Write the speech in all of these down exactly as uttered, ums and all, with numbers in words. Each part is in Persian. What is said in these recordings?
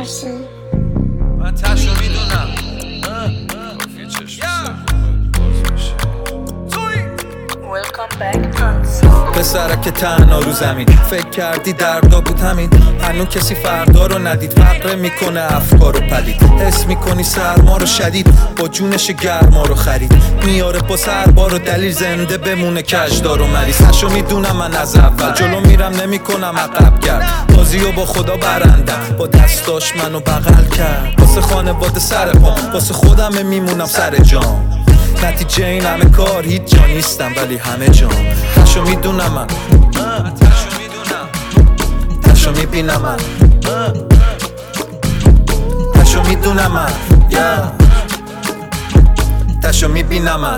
فارسی. من تشو میدونم پسرک که تنها رو زمین فکر کردی دردا بود همین. هنو کسی فردا رو ندید، فقره میکنه افکار رو پلید. حس میکنی سرما رو شدید، با جونش گرما رو خرید. میاره با سربار و دلیل زنده بمونه کجدار و مریض. هشو میدونم من از اول جلو میرم نمیکنم عقب کرد. بازیو با خدا برندم، با دستاش منو بغل کرد. واسه خانواده سر پام، واسه خودم میمونم سر جام. نتیجه این همه کار هیچ جا نیستم ولی همه جا. تشو میدونم من، تشو میدونم، تشو میبینم من، تشو میدونم من، تشو میبینم من.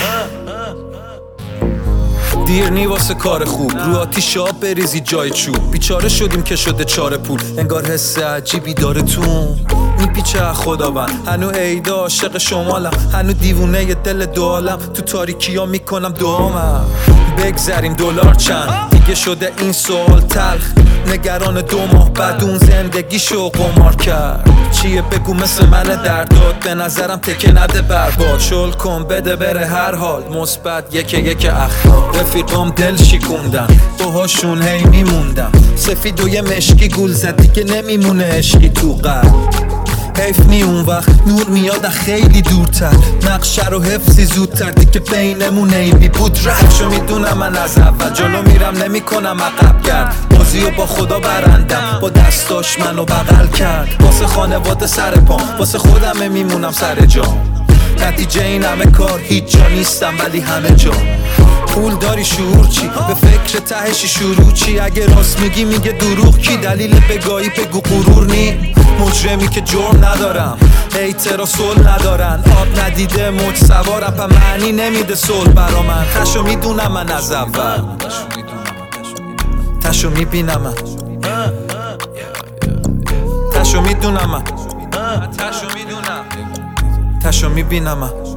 دیر نی واسه کار خوب، رو آتیش آب بریزی جای چوب. بیچاره شدیم که شده چاره پول، انگار حس عجیبی داره تو میپیچه خداوند. هنو عیدا عاشق شمالم، هنو دیوونه ی دل دوالم. تو تاریکی ها میکنم دوامم. بگذریم دلار چند دیگه شده این سوال تلخ. نگران دو ماه بعد اون زندگیشو قمار کرد. چیه بگو مثل من درداد، به نظرم تکه نده برباد. شل کن بده بره هر حال، مثبت یک یک اخلاق. رفیقام دل شیکوندم، باهاشون هی میموندم. سفید و یه مشکی گول زد دیگه نمیمونه عشقی تو قلب. حیف نی اون وقت نور میاد خیلی دورتر. نقشه رو حفظی زودتر دیگه بینمون ایبی بود. رفشو میدونم من از اول جلو میرم نمیکنم عقب کرد. بازیو با خدا برندم، با دستاش منو بغل کرد. واسه خانواده سر پام، واسه خودم میمونم سر جام. نتیجه این همه کار هیچ جا نیستم ولی همه جا. پول داری شعور چی؟ به فکر تهشی شروع چی؟ اگه راست میگی میگه دروغ کی؟ دلیل بگاهی بگو غرور نی؟ مجرمی که جرم ندارم، هیترا صلح ندارن. آب ندیده موج سوارم، پا معنی نمیده صلح برا من. تشو میدونم من از اول، تشو میبینم من، تشو میدونم من، تشو میدونم، تشو میبینم من.